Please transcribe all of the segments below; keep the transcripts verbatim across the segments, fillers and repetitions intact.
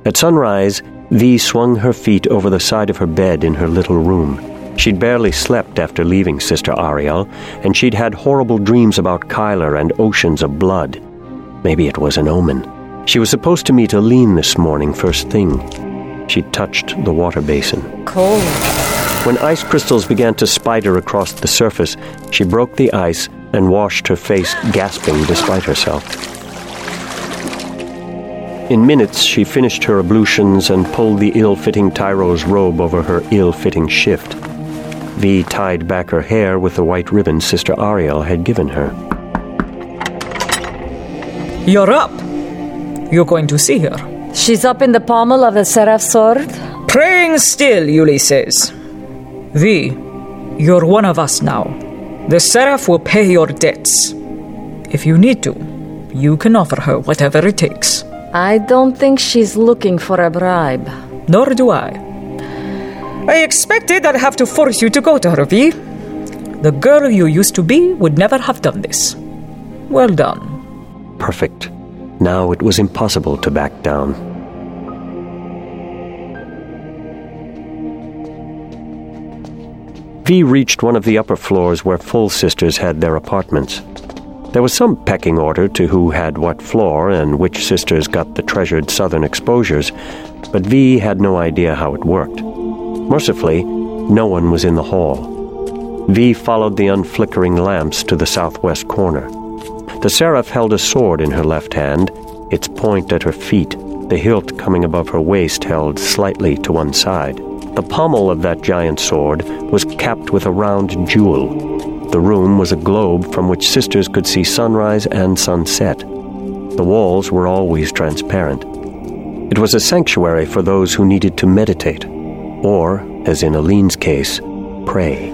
At sunrise, V swung her feet over the side of her bed in her little room. She'd barely slept after leaving Sister Ariel, and she'd had horrible dreams about Kyler and oceans of blood. Maybe it was an omen. She was supposed to meet Aline this morning first thing. She touched the water basin. Cold. When ice crystals began to spider across the surface, she broke the ice and washed her face, gasping despite herself. In minutes, she finished her ablutions and pulled the ill-fitting Tyro's robe over her ill-fitting shift. V tied back her hair with the white ribbon Sister Ariel had given her. You're up. You're going to see her. She's up in the pommel of the Seraph's sword? Praying still, Ulysses. V, you're one of us now. The Seraph will pay your debts. If you need to, you can offer her whatever it takes. I don't think she's looking for a bribe. Nor do I. I expected I'd have to force you to go to her, V. The girl you used to be would never have done this. Well done. Perfect. Now it was impossible to back down. V reached one of the upper floors where Full Sisters had their apartments. There was some pecking order to who had what floor and which sisters got the treasured southern exposures, but V had no idea how it worked. Mercifully, no one was in the hall. V followed the unflickering lamps to the southwest corner. The Seraph held a sword in her left hand, its point at her feet, the hilt coming above her waist held slightly to one side. The pommel of that giant sword was capped with a round jewel. The room was a globe from which sisters could see sunrise and sunset. The walls were always transparent. It was a sanctuary for those who needed to meditate, or, as in Aline's case, pray.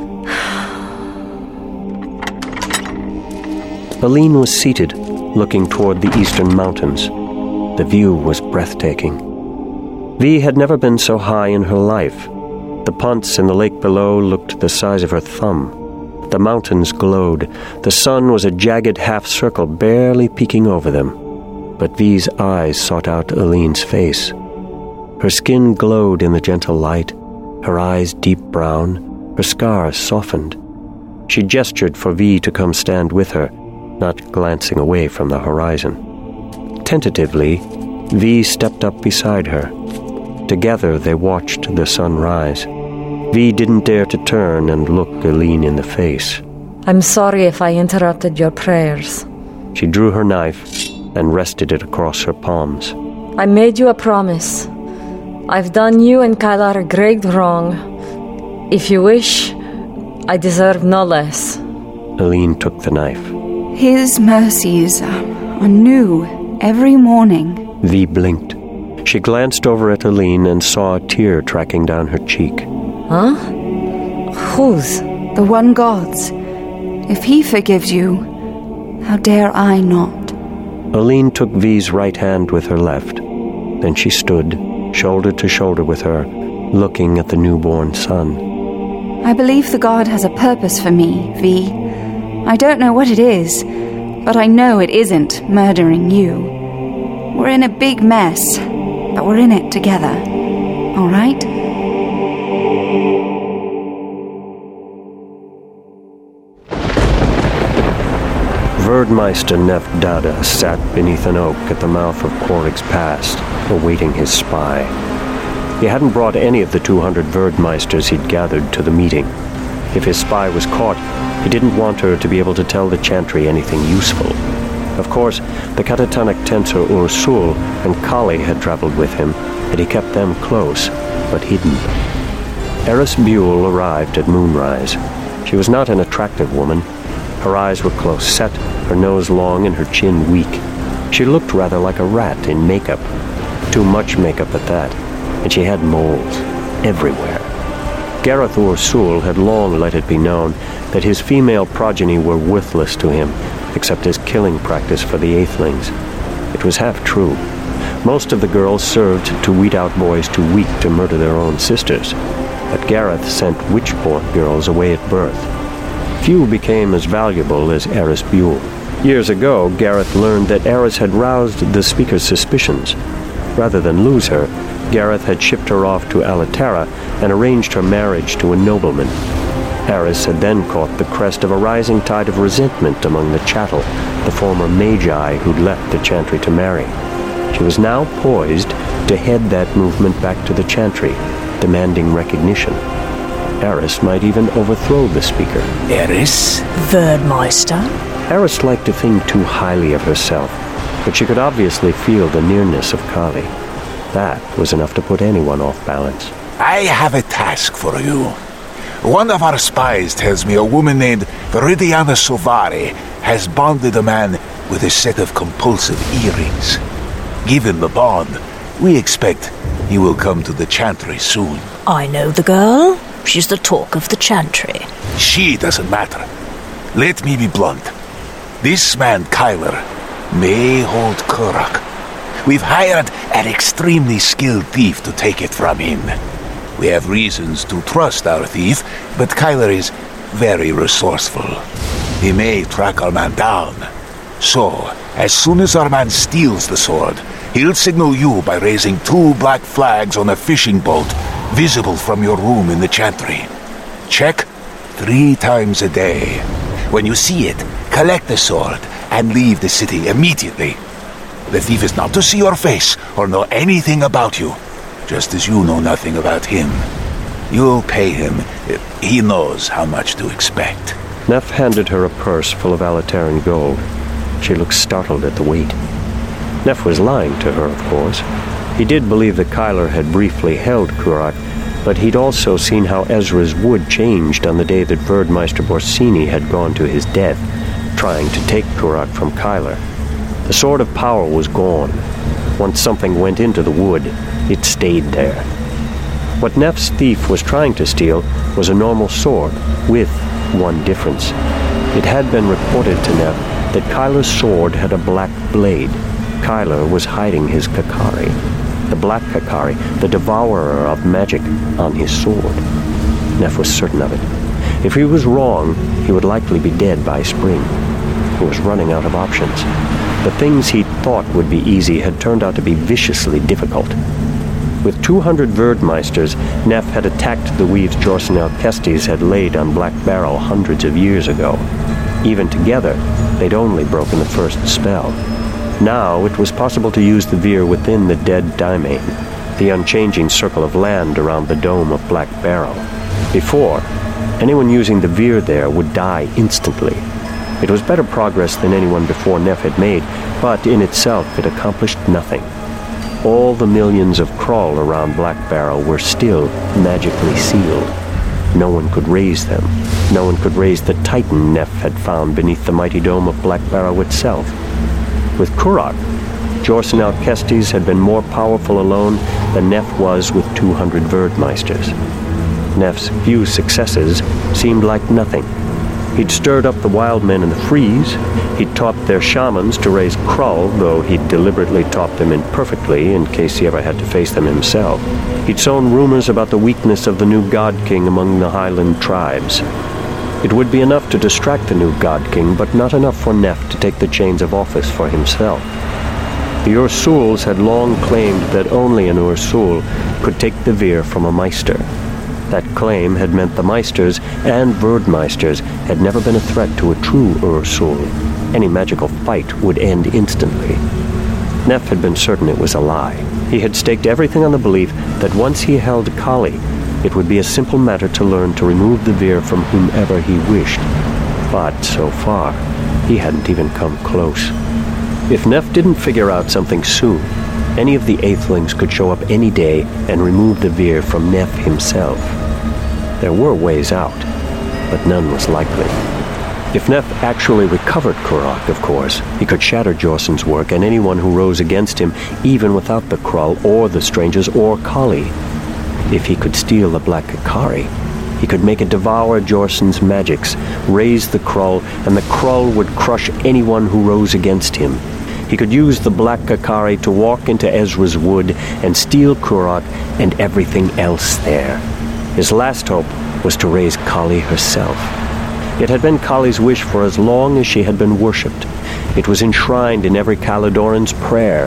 Aline was seated, looking toward the eastern mountains. The view was breathtaking. V had never been so high in her life. The ponts in the lake below looked the size of her thumb. The mountains glowed. The sun was a jagged half-circle barely peeking over them. But V's eyes sought out Aline's face. Her skin glowed in the gentle light, her eyes deep brown, her scars softened. She gestured for V to come stand with her, not glancing away from the horizon. Tentatively, V stepped up beside her. Together they watched the sun rise. V didn't dare to turn and look Aline in the face. I'm sorry if I interrupted your prayers. She drew her knife and rested it across her palms. I made you a promise. I've done you and Kylar a great wrong. If you wish, I deserve no less. Aline took the knife. His mercies are new every morning. V blinked. She glanced over at Aline and saw a tear tracking down her cheek. Huh? Whose? The one God's. If he forgives you, how dare I not? Aline took V's right hand with her left. Then she stood, shoulder to shoulder with her, looking at the newborn son. I believe the God has a purpose for me, V. I don't know what it is, but I know it isn't murdering you. We're in a big mess, but we're in it together. All right? Verdmeister Nefdada sat beneath an oak at the mouth of Quarig's Pass, awaiting his spy. He hadn't brought any of the two hundred Verdmeisters he'd gathered to the meeting. If his spy was caught, he didn't want her to be able to tell the Chantry anything useful. Of course, the catatonic tensor Ursul and Kali had traveled with him, and he kept them close, but hidden. Eris Buell arrived at moonrise. She was not an attractive woman. Her eyes were close set, her nose long and her chin weak. She looked rather like a rat in makeup. Too much makeup at that, and she had moles everywhere. Gareth Ursul had long let it be known that his female progeny were worthless to him, except as killing practice for the Aethelings. It was half true. Most of the girls served to weed out boys too weak to murder their own sisters, but Gareth sent witch-born girls away at birth. Few became as valuable as Eris Buell. Years ago, Gareth learned that Eris had roused the Speaker's suspicions. Rather than lose her, Gareth had shipped her off to Alaterra and arranged her marriage to a nobleman. Eris had then caught the crest of a rising tide of resentment among the chattel, the former magi who'd left the Chantry to marry. She was now poised to head that movement back to the Chantry, demanding recognition. Eris might even overthrow the speaker. Eris? Verdmeister? Eris liked to think too highly of herself, but she could obviously feel the nearness of Kali. That was enough to put anyone off balance. I have a task for you. One of our spies tells me a woman named Viridiana Sovari has bonded a man with a set of compulsive earrings. Given the bond, we expect he will come to the Chantry soon. I know the girl. She's the talk of the Chantry. She doesn't matter. Let me be blunt. This man, Kyler, may hold Kurak. We've hired an extremely skilled thief to take it from him. We have reasons to trust our thief, but Kyler is very resourceful. He may track our man down. So, as soon as our man steals the sword, he'll signal you by raising two black flags on a fishing boat, visible from your room in the Chantry. Check three times a day. When you see it, collect the sword and leave the city immediately. The thief is not to see your face or know anything about you, just as you know nothing about him. You'll pay him. He knows how much to expect. Neff handed her a purse full of Alaterran gold. She looked startled at the weight. Neff was lying to her, of course. He did believe that Kyler had briefly held Kurak, but he'd also seen how Ezra's wood changed on the day that Verdmeister Borsini had gone to his death, trying to take Kurak from Kyler. The Sword of Power was gone. Once something went into the wood, it stayed there. What Neff's thief was trying to steal was a normal sword, with one difference. It had been reported to Neff that Kyler's sword had a black blade. Kyler was hiding his Kakari, the black Kakari, the devourer of magic, on his sword. Neff was certain of it. If he was wrong, he would likely be dead by spring. He was running out of options. The things he thought would be easy had turned out to be viciously difficult. With two hundred Verdmeisters, Neff had attacked the weaves Jorsen Alcestis had laid on Black Barrel hundreds of years ago. Even together, they'd only broken the first spell. Now it was possible to use the Veer within the dead Daimane, the unchanging circle of land around the dome of Black Barrel. Before, anyone using the Veer there would die instantly. It was better progress than anyone before Neff had made, but in itself it accomplished nothing. All the millions of Krull around Black Barrel were still magically sealed. No one could raise them. No one could raise the Titan Neff had found beneath the mighty dome of Black Barrel itself. With Kurak, Jorsen Alcestis had been more powerful alone than Neff was with two hundred Verdmeisters. Neff's few successes seemed like nothing. He'd stirred up the wild men in the Freeze. He'd taught their shamans to raise Krull, though he'd deliberately taught them imperfectly in case he ever had to face them himself. He'd sown rumors about the weakness of the new God King among the Highland tribes. It would be enough to distract the new God King, but not enough for Neff to take the chains of office for himself. The Ursuls had long claimed that only an Ursul could take the Veer from a Meister. That claim had meant the Meisters and Verdmeisters had never been a threat to a true Ursul. Any magical fight would end instantly. Neff had been certain it was a lie. He had staked everything on the belief that once he held Kali, it would be a simple matter to learn to remove the Veer from whomever he wished. But so far, he hadn't even come close. If Neff didn't figure out something soon, any of the Aethelings could show up any day and remove the Veer from Neff himself. There were ways out, but none was likely. If Neff actually recovered Kurak, of course, he could shatter Jorsen's work and anyone who rose against him, even without the Krull or the Strangers or Kali. If he could steal the Black Kakari, he could make it devour Jorsen's magics, raise the Krull, and the Krull would crush anyone who rose against him. He could use the Black Kakari to walk into Ezra's wood and steal Kurak and everything else there. His last hope was to raise Kali herself. It had been Kali's wish for as long as she had been worshipped. It was enshrined in every Caladoran's prayer.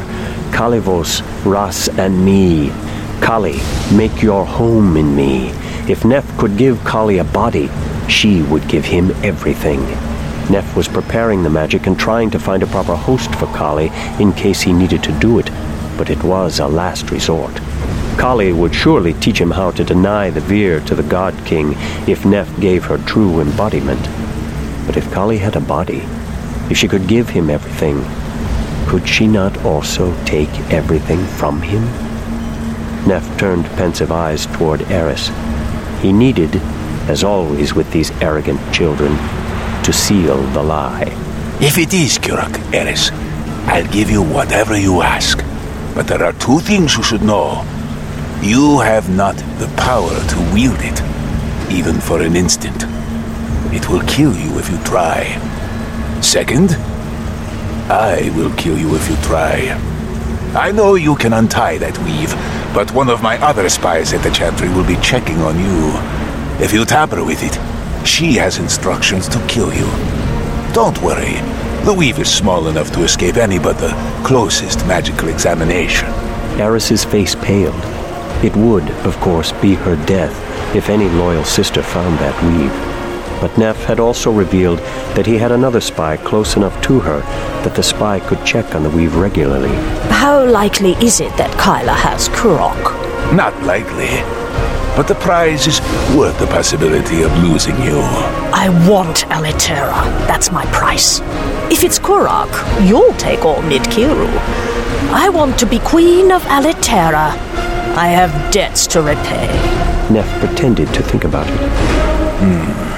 Kalivos, Ras, and me. Kali, make your home in me. If Nef could give Kali a body, she would give him everything. Nef was preparing the magic and trying to find a proper host for Kali in case he needed to do it, but it was a last resort. Kali would surely teach him how to deny the Vir to the God King if Nef gave her true embodiment. But if Kali had a body, if she could give him everything, could she not also take everything from him? Nef turned pensive eyes toward Eris. He needed, as always with these arrogant children, to seal the lie. If it is Kurak, Eris, I'll give you whatever you ask. But there are two things you should know. You have not the power to wield it, even for an instant. It will kill you if you try. Second, I will kill you if you try. I know you can untie that weave, but one of my other spies at the Chantry will be checking on you. If you tamper with it, she has instructions to kill you. Don't worry. The weave is small enough to escape any but the closest magical examination. Eris's face paled. It would, of course, be her death if any loyal sister found that weave. But Nef had also revealed that he had another spy close enough to her that the spy could check on the weave regularly. How likely is it that Kyla has Kurok? Not likely. But the prize is worth the possibility of losing you. I want Alitera. That's my price. If it's Kurok, you'll take all Midkiru. I want to be queen of Alitera. I have debts to repay. Nef pretended to think about it. Hmm.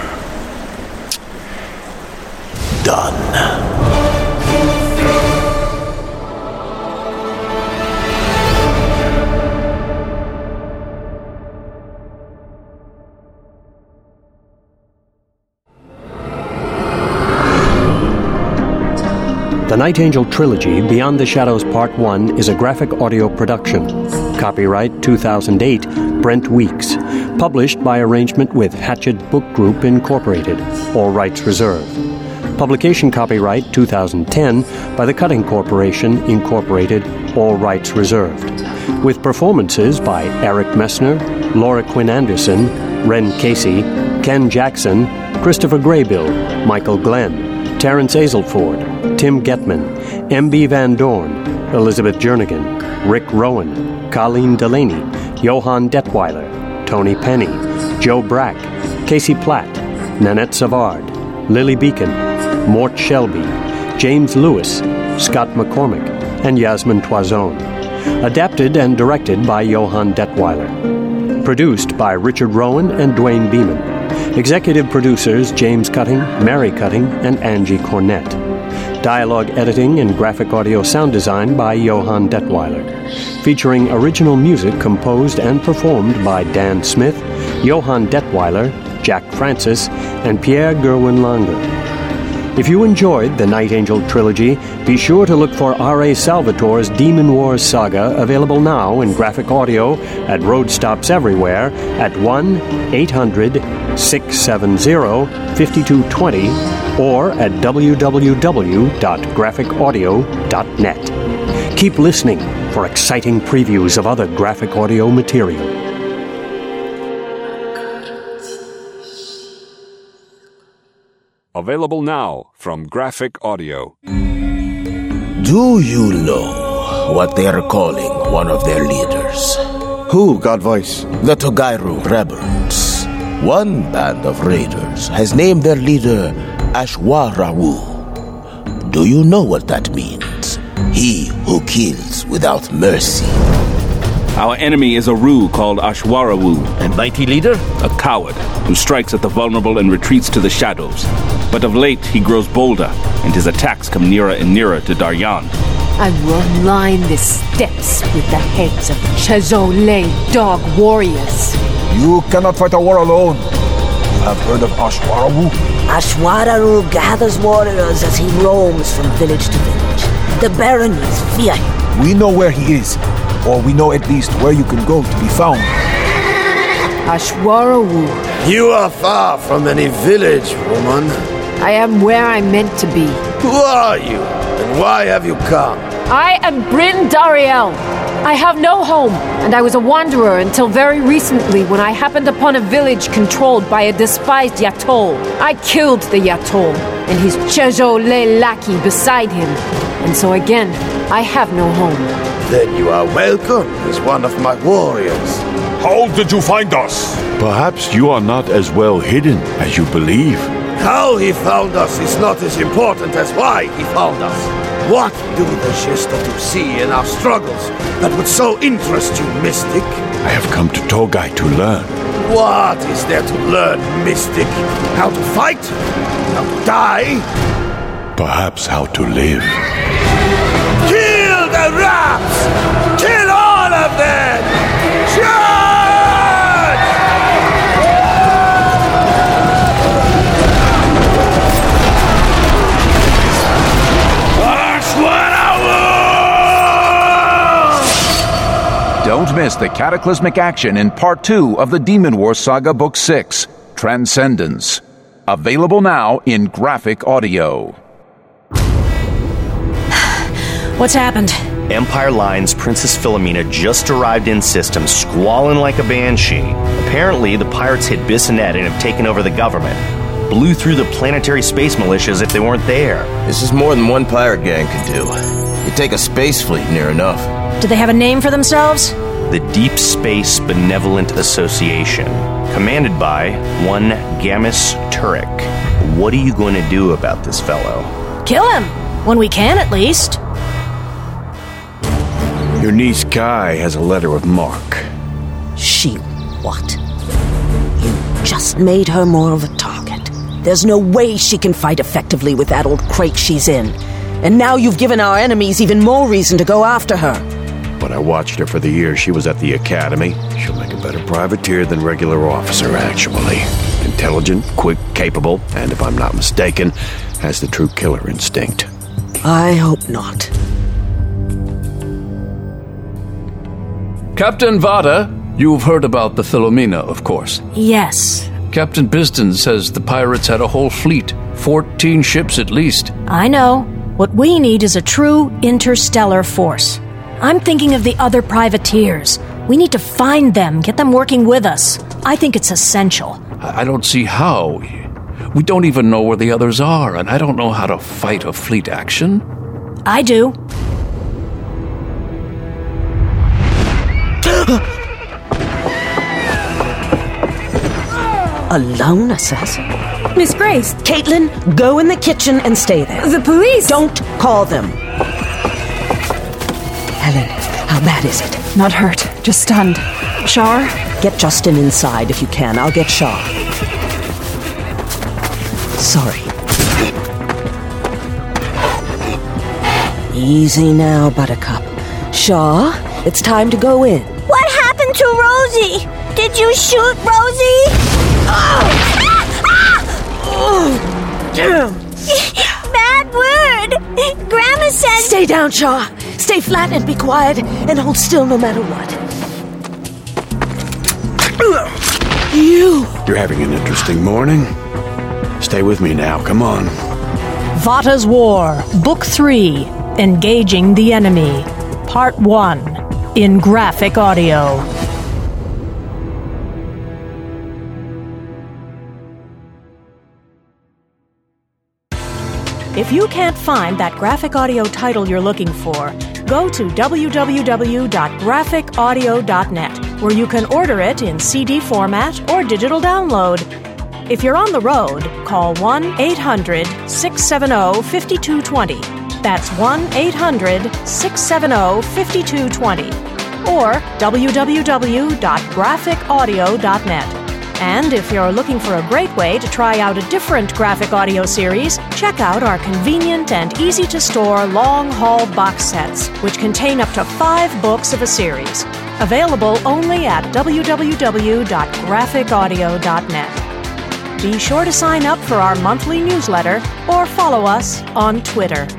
Done. The Night Angel Trilogy, Beyond the Shadows Part one, is a graphic audio production. Copyright two thousand eight, Brent Weeks. Published by arrangement with Hatchet Book Group, Incorporated. All rights reserved. Publication copyright two thousand ten by The Cutting Corporation, Incorporated. All rights reserved. With performances by Eric Messner, Laura Quinn Anderson, Ren Casey, Ken Jackson, Christopher Graybill, Michael Glenn, Terrence Azelford, Tim Getman, M B Van Dorn, Elizabeth Jernigan, Rick Rowan, Colleen Delaney, Johann Detweiler, Tony Penny, Joe Brack, Casey Platt, Nanette Savard, Lily Beacon, Mort Shelby, James Lewis, Scott McCormick, and Yasmin Toison. Adapted and directed by Johann Detweiler. Produced by Richard Rowan and Dwayne Beeman. Executive producers James Cutting, Mary Cutting, and Angie Cornett. Dialogue editing and graphic audio sound design by Johann Detweiler. Featuring original music composed and performed by Dan Smith, Johann Detweiler, Jack Francis, and Pierre Gerwin-Langer. If you enjoyed the Night Angel Trilogy, be sure to look for R A Salvatore's Demon Wars Saga, available now in graphic audio at road stops everywhere at one eight hundred six seven zero five two two zero or at w w w dot graphic audio dot net. Keep listening for exciting previews of other graphic audio material. Available now from Graphic Audio. Do you know what they are calling one of their leaders? Who, God Voice? The Togairu Rebels. One band of raiders has named their leader Ashwarawu. Do you know what that means? He who kills without mercy. Our enemy is a Roo called Ashwarawu. And mighty leader? A coward who strikes at the vulnerable and retreats to the shadows. But of late he grows bolder, and his attacks come nearer and nearer to Daryan. I will line the steps with the heads of Chazolay dog warriors. You cannot fight a war alone. You have heard of Ashwarawu? Ashwarawu gathers warriors as he roams from village to village. The baronies fear him. We know where he is, or we know at least where you can go to be found. Ashwarawu. You are far from any village, woman. I am where I'm meant to be. Who are you? And why have you come? I am Bryn Dariel. I have no home, and I was a wanderer until very recently when I happened upon a village controlled by a despised Yattol. I killed the Yattol, and his Chezole lackey beside him. And so again, I have no home. Then you are welcome as one of my warriors. How did you find us? Perhaps you are not as well hidden as you believe. How he found us is not as important as why he found us. What do the Shestatu see in our struggles that would so interest you, Mystic? I have come to Togai to learn. What is there to learn, Mystic? How to fight? How to die? Perhaps how to live. Kill the rats! Kill all of them! Charge! Don't miss the cataclysmic action in Part two of the Demon Wars Saga Book six, Transcendence. Available now in graphic audio. What's happened? Empire Line's Princess Philomena just arrived in system, squalling like a banshee. Apparently, the pirates hit Bissonnet and have taken over the government. Blew through the planetary space militias if they weren't there. This is more than one pirate gang could do. You'd take a space fleet near enough. Do they have a name for themselves? The Deep Space Benevolent Association, commanded by one Gammus Turek. What are you going to do about this fellow? Kill him! When we can, at least. Your niece Kai has a letter of marque. She what? You just made her more of a target. There's no way she can fight effectively with that old crate she's in. And now you've given our enemies even more reason to go after her. But I watched her for the years she was at the academy. She'll make a better privateer than regular officer, actually. Intelligent, quick, capable, and if I'm not mistaken, has the true killer instinct. I hope not. Captain Vada, you've heard about the Philomena, of course. Yes. Captain Biston says the pirates had a whole fleet, fourteen ships at least. I know. What we need is a true interstellar force. I'm thinking of the other privateers. We need to find them, get them working with us. I think it's essential. I don't see how. We don't even know where the others are, and I don't know how to fight a fleet action. I do. A lone assassin? Miss Grace! Caitlin, go in the kitchen and stay there. The police! Don't call them. Helen, how bad is it? Not hurt, just stunned. Shar? Get Justin inside if you can. I'll get Shar. Sorry. Easy now, Buttercup. Shar, it's time to go in. What happened to Rosie? Did you shoot Rosie? Oh! Oh, damn! Bad word! Grandma said... Stay down, Shar. Stay flat and be quiet and hold still no matter what. You! You're having an interesting morning. Stay with me now, come on. Vata's War, Book three, Engaging the Enemy, Part one, in graphic audio. If you can't find that graphic audio title you're looking for, go to w w w dot graphic audio dot net, where you can order it in C D format or digital download. If you're on the road, call one eight hundred six seven zero five two two zero. That's one eight hundred six seven zero five two two zero. Or w w w dot graphic audio dot net. And if you're looking for a great way to try out a different graphic audio series, check out our convenient and easy-to-store long-haul box sets, which contain up to five books of a series. Available only at w w w dot graphic audio dot net. Be sure to sign up for our monthly newsletter or follow us on Twitter.